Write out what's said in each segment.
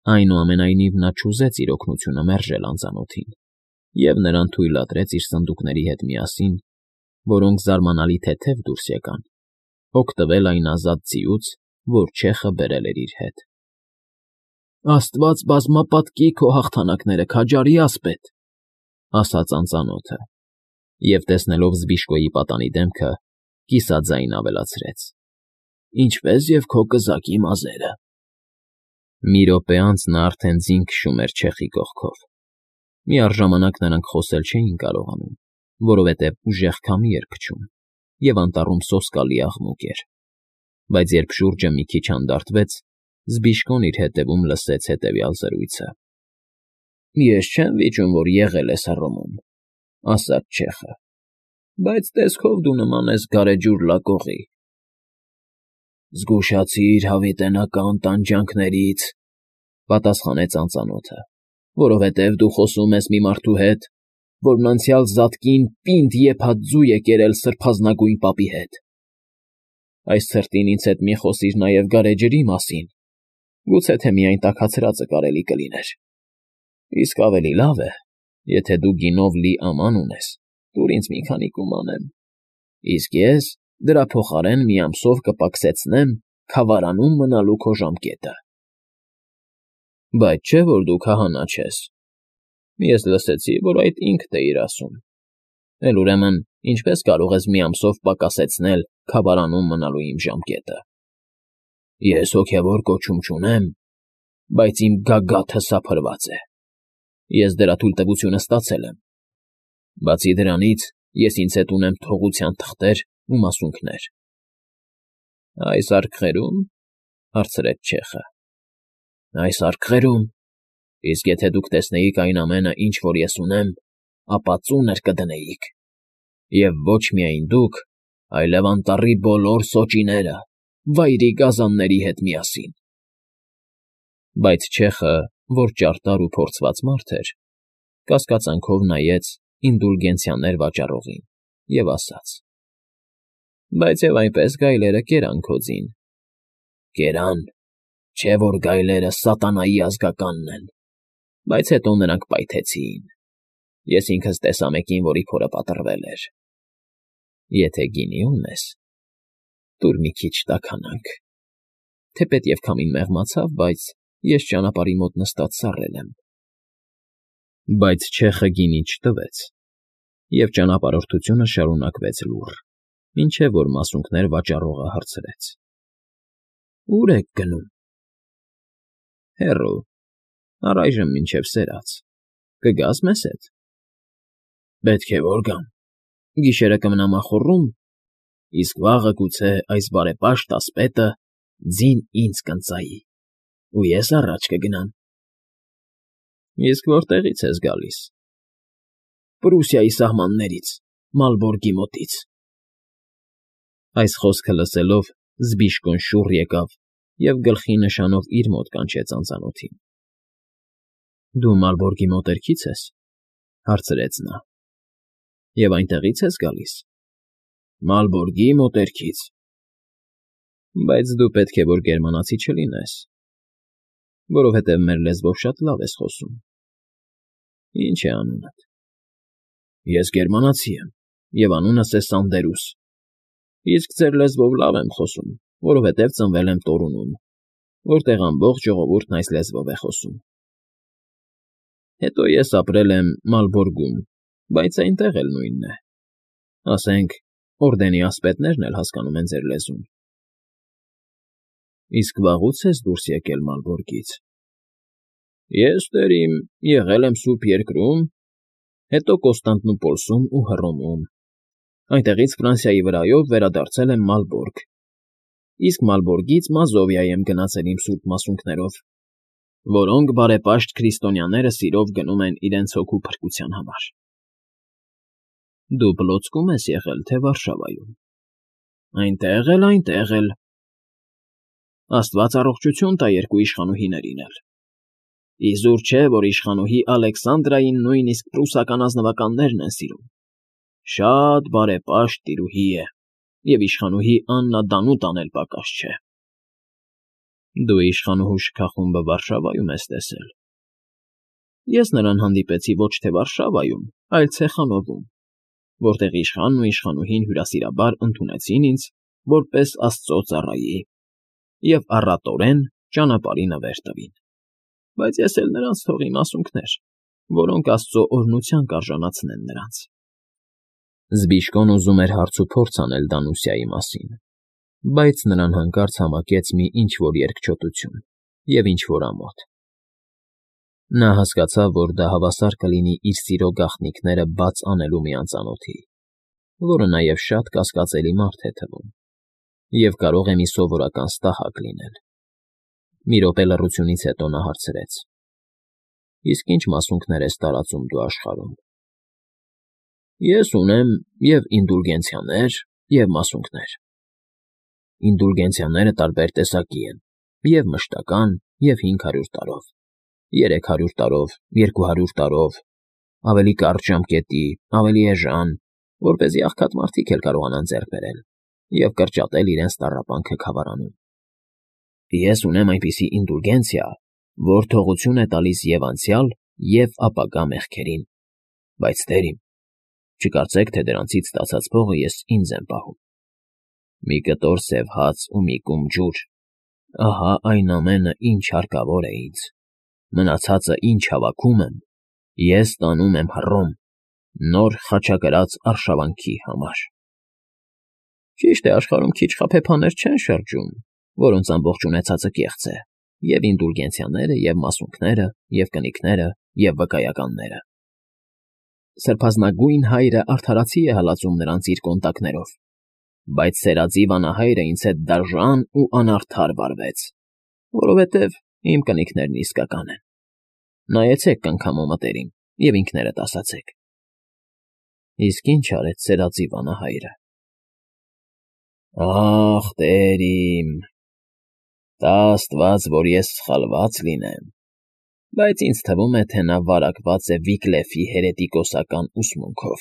Այնուամենայնիվ նա չուզեց իր օգնությունը մերժել անծանոթին և նրան թույլատրեց իր սնդուկների հետ միասին, որոնք զարմանալի թեթև դուրս եկան, օգտվել այն ազատ ձիուց, որ չեխը բերել էր իր հետ։ ֊ Աստված բազմապատկի քո հաղթանակները, քաջարի ասպետ,֊ ասաց անծանոթը, և տեսնելով Զբիշկոյի պատանի դեմքը, կիսաձայն ավելացրեց. ինչպես և քո կզակի մազերը։ Մի րոպե անց նա արդեն ձին քշում էր չեխի կողքով։ Միառժամանակ նրանք խոսել չէին կարողանում, որովհետև ուժեղ քամի էր փչում, և անտառում սոսկալի աղմուկ էր, բայց երբ շուրջը մի քիչ հանդարտվեց, Զբիշկոն իր հետևում լսեց հետևյալ զրույցը. «Ես չեմ վիճում, որ եղել ես Հռոմում,֊ ասաց չեխը,֊ բայց տեսքով դու նման ես գարեջուր լակողի»։ «Զգուշացիր հավիտենական տանջանքներից,֊ պատասխանեց անծանոթը,֊ որովհետև դու խոսում ես մի մարդու հետ, որն անցյալ զատկին պինդ եփած ձու է կերել սրբազնագույն պապի հետ։ Այս ցրտին ինձ հետ մի խոսիր նաև գարեջրի մասին, գուցե թե միայն տաքացրածը կարելի կլիներ։ Իսկ ավելի լավ է, եթե դու գինով լի աման ունես, տուր ինձ մի քանի կումանեմ, իսկ ես դրա փոխարեն մի ամսով կպակսեցնեմ քավարանում մնալու քո ժամկետը։ Բայց չէ՞ որ դու քահանա չես։ Ես լսեցի, որ այդ ինքդ էիր ասում։ Էլ ուրեմն ինչպես կարող ես մի ամսով պակասեցնել քավարանում մնալու իմ ժամկետը։ Ես հոգևոր կոչում չունեմ, բայց իմ գագաթը սափրված է։ Ես դրա թույլտվությունը ստացել եմ։ Բացի դրանից, ես ինձ հետ ունեմ թողության թղթեր ու մասունքներ։ Այս արկղերո՞ւմ,֊ հարցրեց չեխը։ Այս արկղերում։ Իսկ եթե դուք տեսնեիք այն ամենը, ինչ որ ես ունեմ, ապա ծունր կդնեիք։ Եվ ոչ միայն դուք, այլև անտառի բոլոր սոճիները, վայրի գազանների հետ միասին։ Բայց չեխը, որ ճարտար ու փորձված մարդ էր, կասկածանքով նայեց ինդուլգենցիաներ վաճառողին և ասաց. Բայց և այնպես գայլերը կերան քո ձին։ Կերան, չէ որ գայլերը սատանայի ազգականն են, բայց հետո նրանք պայթեցին։ Ես ինքս տեսա մեկին, որի փորը պատռվել էր։ Եթե գինի ունես, տուր մի քիչ տաքանանք։ Թեպետ և քամին մեղմացավ, բայց ես ճանապարհի մոտ նստած սառել եմ։ Բայց չեխը գինի չտվեց, և ճանապարհորդությունը շարունակվեց լուռ, մինչև որ մասունքներ վաճառողը հարցրեց. Ո՞ւր եք գնում։ Հեռու, առայժմ մինչև սերաց։ Կգա՞ս մեզ հետ։ Պետք է որ գամ։ Գիշերը կմնամ ախոռում, իսկ վաղը գուցե այս բարեպաշտ ասպետը ձին ինձ կընծայի, ու ես առաջ կգնամ։ Իսկ որտեղի՞ց ես գալիս։ Պրուսիայի սահմաններից, Մալբորգի մոտից։ Այս խոսքը լսելով Զբիշկոն շուռ եկավ և գլխի նշանով իր մոտ կանչեց անծանոթին։ Դու Մալբորգի մոտերքից ես,֊ հարցրեց նա։ Եվ այնտեղի՞ց ես գալիս։ Մալբորգի մոտերքից։ Բայց դու պետք է որ գերմանացի չլինես, որովհետև մեր լեզվով շատ լավ ես խոսում։ Ինչ է անունդ։ Ես գերմանացի եմ, և անունս է Սանդերուս, իսկ ձեր լեզվով լավ եմ խոսում, որովհետև ծնվել եմ Տորունում, որտեղ ամբողջ ժողովուրդն այս լեզվով է խոսում։ Հետո ես ապրել եմ Մալբորգում, բայց այնտեղ էլ նույնն է։ Ասենք, օրդենի ասպետներն էլ հասկանում են ձեր լեզուն։ Իսկ վաղուց ես դուրս եկել Մալբորգից։ Ես, տեր իմ, եղել եմ Սուրբ Երկրում, հետո Կոստանդնուպոլսում ու Հռոմում, այնտեղից Ֆրանսիայի վրայով վերադարձել եմ Մալբորգ, իսկ Մալբորգից Մազովիա եմ գնացել իմ սուրբ մասունքներով, որոնք բարեպաշտ քրիստոնյաները սիրով գնում են իրենց հոգու փրկության համար։ Դու Պլոցկում ես եղել, թե Վարշավայում։ Այնտեղ էլ։ Աստված առողջություն տա երկու իշխանուհիներին էլ։ Իզուր չէ, որ իշխանուհի Ալեքսանդրային նույնիսկ պրուսական ազնվականներն են սիրում։ Շատ բարեպաշտ տիրուհի է, և իշխանուհի Աննա Դանուտան էլ պակաս չէ։ Դու իշխանուհու շքախումբը Վարշավայում ես տեսել։ Ես նրան հանդիպեցի ոչ թե Վարշավայում, այլ Ցեխանովում, որտեղ իշխանն ու իշխանուհին հյուրասիրաբար ընդունեցին ինձ որպես աստծո ծառայի և առատորեն ճանապարհի նվեր տվին, բայց ես էլ նրանց թողի մասունքներ, որոնք աստծո օրհնության կարժանացնեն նրանց։ Զբիշկոն ուզում էր հարց ու փորձ անել Դանուսիայի մասին, բայց նրան հանկարծ համակեց մի ինչ֊որ երկչոտություն և ինչ֊որ ամոթ։ Նա հասկացավ, որ դա հավասար կլինի իր սիրո գաղտնիքները բաց անելու մի անծանոթի, որը նաև շատ կասկածելի մարդ է թվում, և կարող է մի սովորական ստահակ լինել։ Մի րոպե լռությունից հետո նա հարցրեց. «Իսկ ի՞նչ մասունքներ ես տարածում դու աշխարհում»։ «Ես ունեմ և ինդուլգենցիաներ, և մասունքներ»։ Ինդուլգենցիաները տարբեր տեսակի են, և մշտական, և 500 տարով, 300 տարով, 200 տարով, ավելի կարճ ժամկետի, ավելի էժան, որպեսզի աղքատ մարդիկ էլ կարողանան ձեռք բերել և կրճատել իրենց տառապանքը քավարանում։ Ես ունեմ այնպիսի ինդուլգենցիա, որ թողություն է տալիս և անցյալ, և ապագա մեղքերին, բայց տերիմ, չկարծեք, թե դրանցից ստացած փողը ես ինձ եմ պահում։ Մի կտոր սև հաց ու մի կում ջուր, ահա այն ամենը, ինչ հարկավոր է ինձ, մնացածը, ինչ հավաքում եմ, ես տանում եմ Հռոմ, նոր խաչակրաց արշավանքի համար։ Ճիշտ է, աշխարհում քիչ խաբեբաներ չեն շրջում, որոնց ամբողջ ունեցածը կեղծ է, և ինդուլգենցիաները, և մասունքները, և կնիկները, և վկայականները։ Սրբազնագույն հայրը արդարացի է հալածում նրանց իր կոնտակներով, բայց սերածի վանահայրը ինձ հետ դաժան ու անարդար վարվեց, որովհետև իմ կնիկներն իսկական են։ Նայեցեք, կնքամու մտերիմ, և ինքներդ ասացեք. իսկ ի՞նչ արեց սերածի վանահայրը։ Ախ, տերիմ, տա Աստված, որ ես սխալված լինեմ, բայց ինձ թվում է, թե նա վարակված է Վիկլեֆի հերետիկոսական ուսմունքով։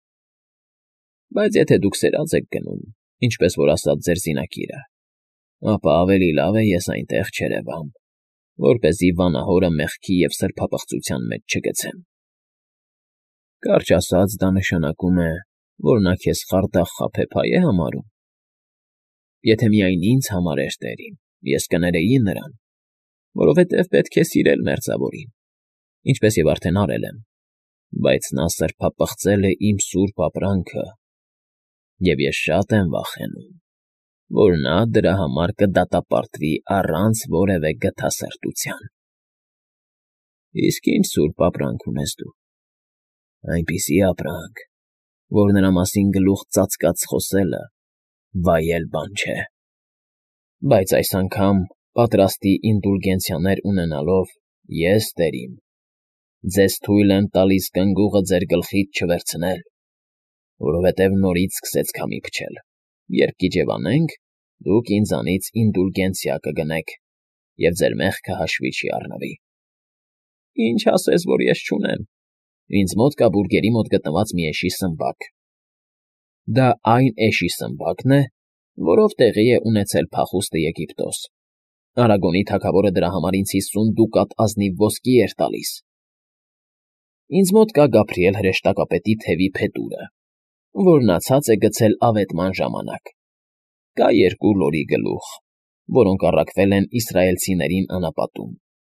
Բայց եթե դուք սերած եք գնում, ինչպես որ ասաց ձեր զինակիրը, ապա ավելի լավ է ես այնտեղ չերևամ, որպեսզի վանահորը մեղքի և սրբապղծության մեջ չգցեմ։ Կարճ ասած, դա նշանակում է, որ նա քեզ խարդախ խաբեբա է համարում։ Եթե միայն ինձ համար էր տերիմ, ես կներեի նրան, որովհետև պետք է սիրել մերձավորին, ինչպես և արդեն արել եմ, բայց նա սրբապղծել է իմ սուրբ ապրանքը, և ես շատ եմ վախենում, որ նա դրա համար կդատապարտվի առանց որևէ գթասրտության։ Իսկ ինչ սուրբ ապրանք ունես դու։ Այնպիսի ապրանք, որ նրա մասին գլուխ ծածկած խոսելը վայել բան չէ։ Բայց այս անգամ, պատրաստի ինդուլգենցիաներ ունենալով, ես, տերիմ, ձեզ թույլ եմ տալիս կնգուղը ձեր գլխից չվերցնել, որովհետև նորից սկսեց քամի փչել, երբ կիջևանենք, դուք ինձանից ինդուլգենցիա կգնեք, և ձեր մեղքը հաշվի չի առնվի։ Ինչ ասես, որ ես չունեմ։ Ինձ մոտ կա բուրգերի մոտ գտնված մի էշի սմբակ։ Դա այն էշի սմբակն է, որով տեղի է ունեցել փախուստը Եգիպտոս։ Արագոնի թագավորը դրա համար ինձ 50 դուկատ ազնիվ ոսկի էր տալիս։ Ինձ մոտ կա Գաբրիել հրեշտակապետի թևի փետուրը, որն ացած է գցել ավետման ժամանակ։ Կա 2 լորի գլուխ, որոնք առաքվել են իսրայելցիներին անապատում։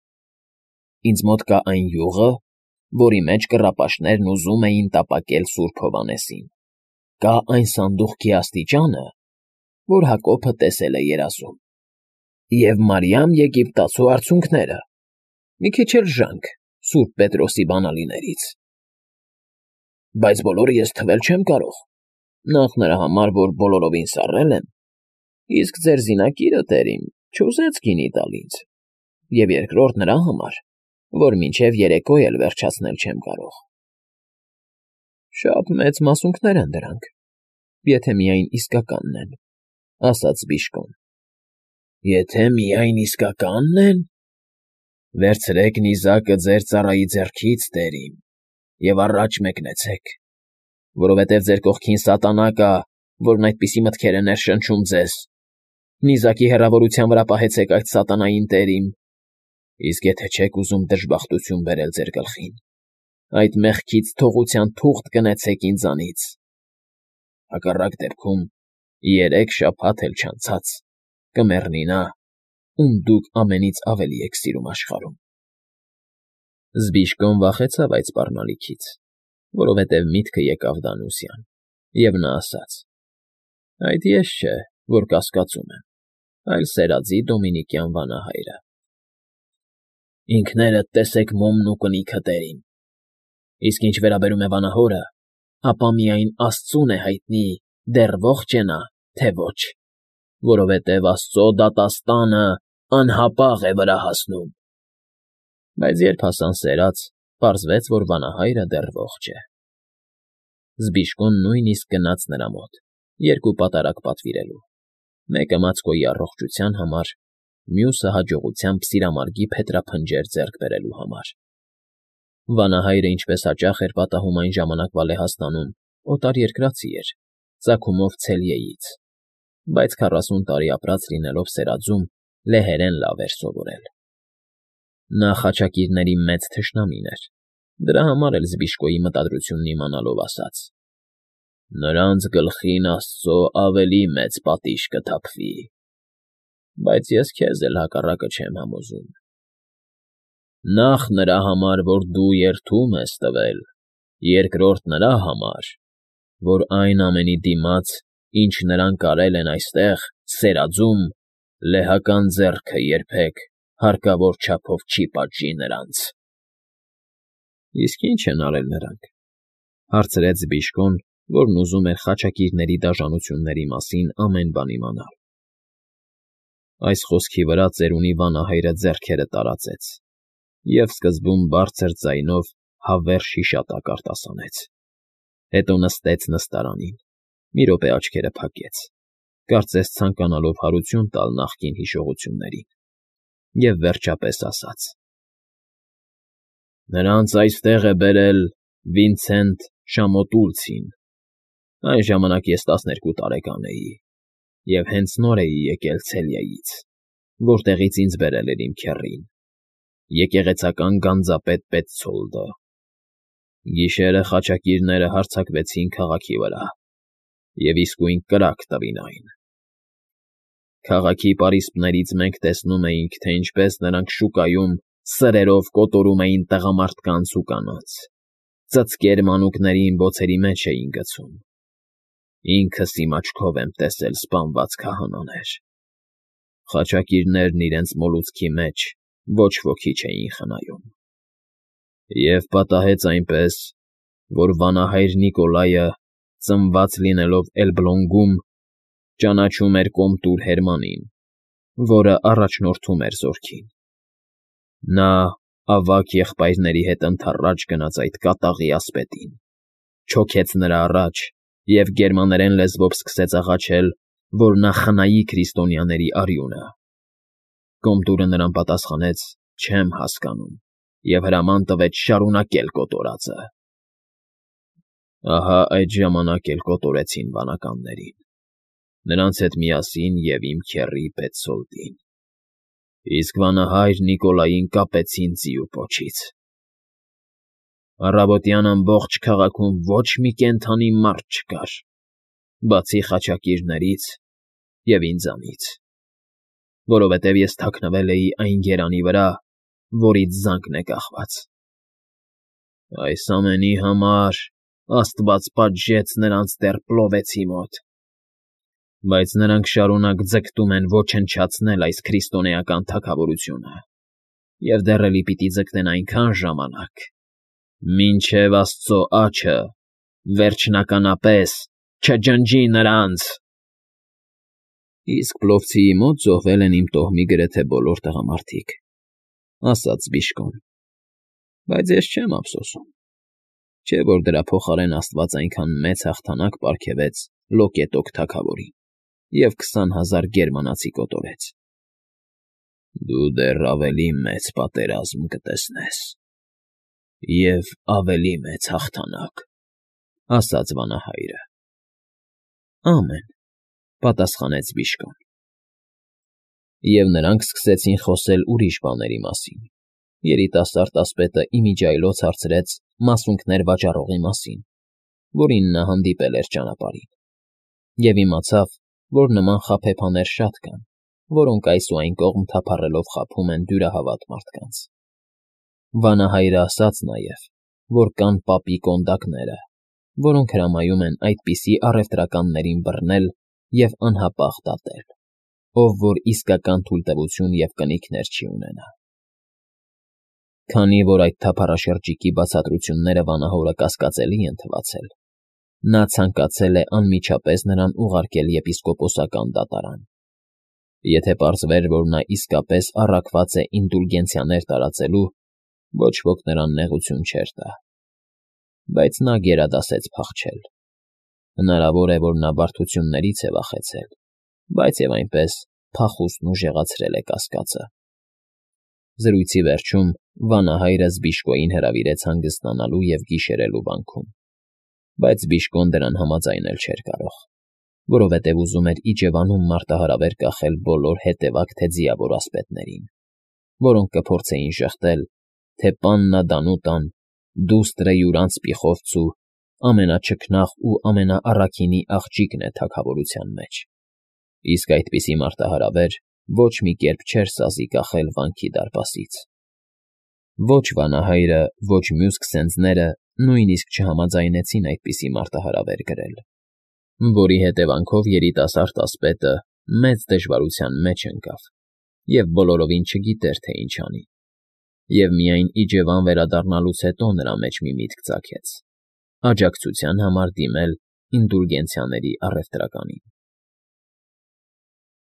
Ինձ մոտ կա այն յուղը, որի մեջ կռապաշտներն ուզում էին տապակել Սուրբ Հովհաննեսին։ Կա այն սանդուղքի աստիճանը, որ Հակոբը տեսել է երազում։ Եվ Մարիամ Եգիպտացու արցունքները, մի քիչ էլ ժանք Սուրբ Պետրոսի բանալիներից։ Բայց բոլորը ես թվել չեմ կարող։ Նախ նրա համար, որ բոլորովին սառել եմ, իսկ ձեր զինակիրը, տերիմ, չուզեց գինի տալ ինձ, և երկրորդ նրա համար, որ մինչև երեկո էլ վերջացնել չեմ կարող։ Շատ մեծ մասունքներ են դրանք, եթե միայն իսկականն են, ասաց Բիշկոն։ Եթե միայն իսկականն են։ Վերցրեք նիզակը ձեր ծառայի ձեռքից, տերիմ, և առաջ մեկնեցեք, որովհետև ձեր կողքին սատանա կա, որն այդպիսի մտքեր է ներշնչում ձեզ։ նիզակի հեռավորության վրա պահեցեք այդ սատանային տերին, իսկ եթե չեք ուզում դժբախտություն բերել ձեր գլխին, այդ մեղքից թողության թուղթ կնեցեք ինձանից, հակառակ դեպքում 3 շաբաթ էլ չանցած կմեռնի նա, ում դուք ամենից ավելի եք սիրում աշխարհում։ Զբիշկոն վախեցավ այդ սպառնալիքից, որովհետև միտքը եկավ Դանուսյան, և նա ասաց. «Այդ ես չէ, որ կասկածում եմ, այլ սերածի Դոմինիկյան վանահայրը»։ «Ինքներդ տեսեք մոմն ու կնիքը տերին, իսկ ինչ վերաբերում է վանահորը, ապա միայն Աստծուն է հայտնի, դեռ ողջ է նա, թե ոչ, որովհետև Աստծո դատաստանը անհապաղ է վրա հասնում»։ Բայց երբ հասան սերած, պարզվեց, որ վանահայրը դեռ ողջ է։ Զբիշկոն նույնիսկ գնաց նրա մոտ 2 պատարագ պատվիրելու, մեկը Մացկոյի առողջության համար, մյուսը հաջողությամբ սիրամարգի փետրափնջեր ձեռք բերելու համար։ Վանահայրը, ինչպես հաճախ էր պատահում այն ժամանակվա Լեհաստանում, օտարերկրացի էր, ծագումով Ցելիեից, բայց 40 տարի ապրած լինելով սերածում, լեհերեն լավ էր սովորել։ Նա խաչակիրների մեծ թշնամին էր, դրա համար էլ Զբիշկոյի մտադրությունն իմանալով ասաց. «Նրանց գլխին Աստծո ավելի մեծ պատիժ կթափվի, բայց ես քեզ էլ հակառակը չեմ համոզում։ Նախ նրա համար, որ դու երդում ես տվել, երկրորդ նրա համար, որ այն ամենի դիմաց, ինչ նրանք արել են այստեղ, սերածում, լեհական ձեռքը երբեք հարկավոր չափով չի պատժի նրանց»։ «Իսկ ի՞նչ են արել նրանք», հարցրեց Զբիշկոն, որն ուզում էր խաչակիրների դաժանությունների մասին ամեն բան իմանալ։ Այս խոսքի վրա ծերունի վանահայրը ձեռքերը տարածեց և սկզբում բարձր ձայնով հավերժ հիշատակ արտասանեց, հետո նստեց նստարանին, մի րոպե աչքերը փակեց, կարծես ցանկանալով հարություն տալ նախկին հիշողություններին, և վերջապես ասաց. «Նրանց այստեղ է բերել Վինցենտ Շամոտուլցին, այն ժամանակ ես 12 տարեկան էի և հենց նոր էի եկել Ցելիայից, որտեղից ինձ բերել էր իմ քեռին, եկեղեցական գանձապետ Պետցոլդը։ Գիշերը խաչակիրները հարձակվեցին քաղաքի վրա և իսկույն կրակ տվին այն։ Քաղաքի պարիսպներից մենք տեսնում էինք, թե ինչպես նրանք շուկայում սրերով կոտորում էին տղամարդկանց ու կանանց, ծծկեր մանուկներին բոցերի մեջ էին գցում։ Ինքս իմ աչքով եմ տեսել սպանված քահանաներ։ Խաչակիրներն իրենց մոլուցքի մեջ ոչ ոքի չէին խնայում։ Եվ պատահեց այնպես, որ վանահայր Նիկոլայը, ծնված լինելով Էլբլոնգում, ճանաչում էր կոմտուր Հերմանին, որը առաջնորդում էր զորքին։ Նա ավագ եղբայրների հետ ընդառաջ գնաց այդ կատաղի ասպետին, չոքեց նրա առաջ և գերմաներեն լեզվով սկսեց աղաչել, որ նա խնայի քրիստոնյաների արյունը։ Կոմտուրը նրան պատասխանեց. «Չեմ հասկանում» և հրաման տվեց շարունակել կոտորածը։ Ահա այդ ժամանակ էլ կոտորեցին վանականներին, նրանց հետ միասին և իմ քեռի Պետցոլդին, իսկ վանահայր Նիկոլային կապեցին ձիու պոչից։ Առավոտյան ամբողջ քաղաքում ոչ մի կենդանի մարդ չկար, բացի խաչակիրներից և ինձանից, որովհետև ես թաքնվել էի այն գերանի վրա, որից զանգն է կախված։ Այս ամենի համար Աստված պատժեց նրանց դեռ Պլովեցի մոտ, բայց նրանք շարունակ ձգտում են ոչնչացնել այս քրիստոնեական թագավորությունը և դեռ էլի պիտի ձգտեն այնքան ժամանակ, մինչև Աստծո աջը վերջնականապես չջնջի նրանց։ Իսկ Պլովցիի մոտ զոհվել են իմ տոհմի գրեթե բոլոր տղամարդիկ, ասաց Զբիշկոն, բայց ես չեմ ափսոսում, չէ՞ որ դրա փոխարեն Աստված այնքան մեծ հաղթանակ պարգևեց Լոկետոկ թագավորին և 20,000 գերմանացի կոտորեց։ Դու դեռ ավելի մեծ պատերազմ կտեսնես և ավելի մեծ հաղթանակ, ասաց վանահայրը։ Ամեն, պատասխանեց Զբիշկոն։ Եվ նրանք սկսեցին խոսել ուրիշ բաների մասին։ Երիտասարդ ասպետը իմիջիայլոց հարցրեց մասունքներ վաճառողի մասին, որին նա հանդիպել էր ճանապարհին, և իմացավ, որ նման խաբեբաներ շատ կան, որոնք այս ու այն կողմ թափառելով խաբում են դյուրահավատ մարդկանց։ Վանահայրը ասաց նաև, որ կան պապի կոնդակները, որոնք հրամայում են այդպիսի առևտրականներին բռնել և անհապաղ դատել, ով որ իսկական թույլտվություն և կնիքներ չի ունենա։ Քանի որ այդ թափառաշրջիկի բացատրությունները վանահորը կասկածելի են թվացել, նա ցանկացել է անմիջապես նրան ուղարկել եպիսկոպոսական դատարան։ Եթե պարզվեր, որ նա իսկապես առաքված է ինդուլգենցիաներ տարածելու, ոչ ոք նրան նեղություն չէր տա։ Բայց նա գերադասեց փախչել։ Հնարավոր է, որ նա բարդություններից է վախեցել, բայց և այնպես փախուստն ուժեղացրել է կասկածը։ Զրույցի վերջում վանահայրը Զբիշկոյին հրավիրեց հանգստանալու և գիշերելու վանքում, բայց Զբիշկոն դրան համաձայնել չէր կարող, որովհետև ուզում էր իջևանում մարտահրավեր կախել բոլոր հետևակ թե ձիավոր ասպետներին, որոնք կփորձեին ժխտել, թե պաննա Դանուտան, դուստրը յուրանց պիխովցու, ամենաչքնաղ ու ամենաառաքինի աղջիկն է թագավորության մեջ, իսկ այդպիսի մարտահրավեր ոչ մի կերպ չէր սազի կախել վանքի դարպասից։ Ոչ վանահայրը, ոչ մյուս քսենձները նույնիսկ չհամաձայնեցին այդպիսի մարտահրավեր գրել, որի հետևանքով երիտասարդ ասպետը մեծ դժվարության մեջ ընկավ և բոլորովին չգիտեր, թե ինչ անի, և միայն իջևան վերադառնալուց հետո նրա մեջ մի միտք ծագեց՝ աջակցության համար դիմել ինդուլգենցիաների առևտրականին։